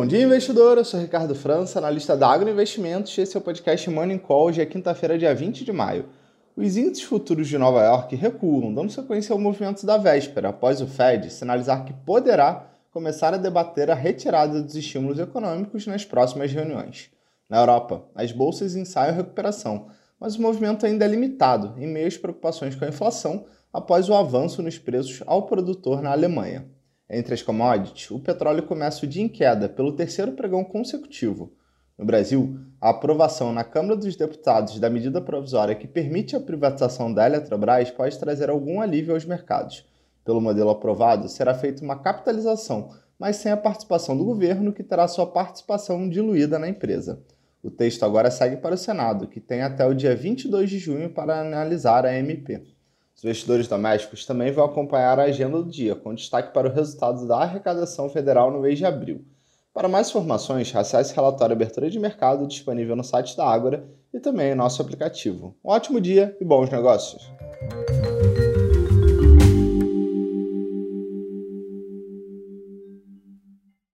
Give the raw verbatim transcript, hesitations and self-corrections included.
dia, investidor. Eu sou Ricardo França, analista da Agro Investimentos. Esse é o podcast Morning Call. Hoje é quinta-feira, dia vinte de maio. Os índices futuros de Nova York recuam, dando sequência ao movimento da véspera, após o Fed sinalizar que poderá começar a debater a retirada dos estímulos econômicos nas próximas reuniões. Na Europa, as bolsas ensaiam recuperação, mas o movimento ainda é limitado, em meio às preocupações com a inflação após o avanço nos preços ao produtor na Alemanha. Entre as commodities, o petróleo começa o dia em queda pelo terceiro pregão consecutivo. No Brasil, a aprovação na Câmara dos Deputados da medida provisória que permite a privatização da Eletrobras pode trazer algum alívio aos mercados. Pelo modelo aprovado, será feita uma capitalização, mas sem a participação do governo, que terá sua participação diluída na empresa. O texto agora segue para o Senado, que tem até o dia vinte e dois de junho para analisar a M P. Os investidores domésticos também vão acompanhar a agenda do dia, com destaque para o resultado da arrecadação federal no mês de abril. Para mais informações, acesse o relatório Abertura de Mercado disponível no site da Ágora e também em nosso aplicativo. Um ótimo dia e bons negócios!